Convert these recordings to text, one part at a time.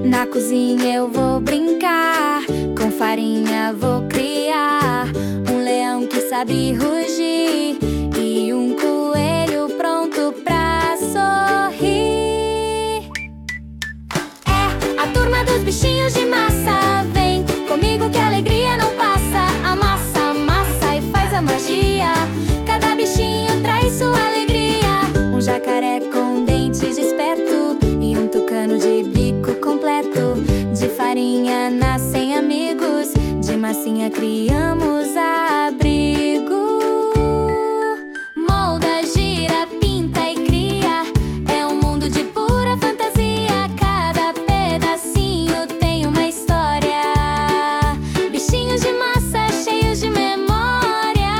Na cozinha eu vou brincar, com farinha vou criar um leão que sabe rugir e um coelho pronto pra sorrir. É a turma dos bichinhos de massa. Vem comigo que a alegria não passa. Amassa, amassa e faz a magia. Cada bichinho traz sua alegria. Um jacaré com dentes de esperto e um tucano de bico completo. De farinha nascem amigos, de massinha criamos abrigo. Molda, gira, pinta e cria, é um mundo de pura fantasia. Cada pedacinho tem uma história. Bichinhos de massa cheios de memória.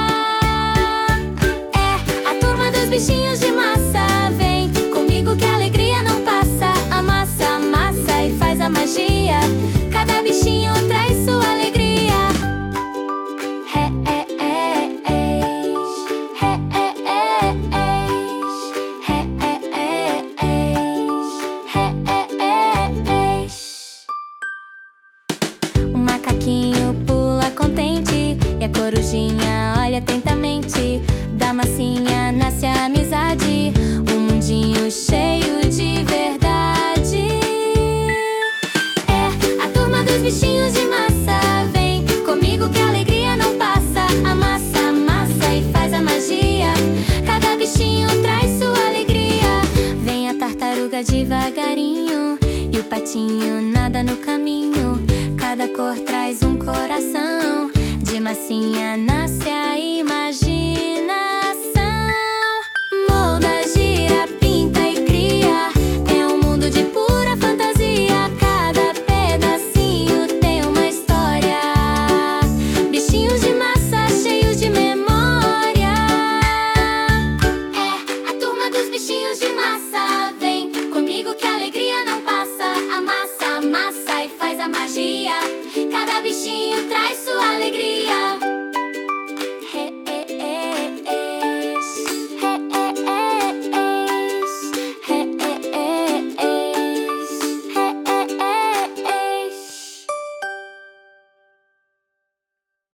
É a turma dos bichinhos de massa. Vem comigo que a alegria não passa. Amassa, amassa e faz a magia. Cada bichinho traz sua alegria. O macaquinho pula contente e a corujinha olha atentamente. Da massinha nasce a amizade, um mundinho cheio de verdade. É a turma dos bichinhos de massa. Vem comigo que a alegria não passa. Amassa, amassa e faz a magia. Cada bichinho traz sua alegria. Vem a tartaruga devagarinho e o patinho nada no caminho. Cada cor traz um coração. De massinha nasce a imaginação.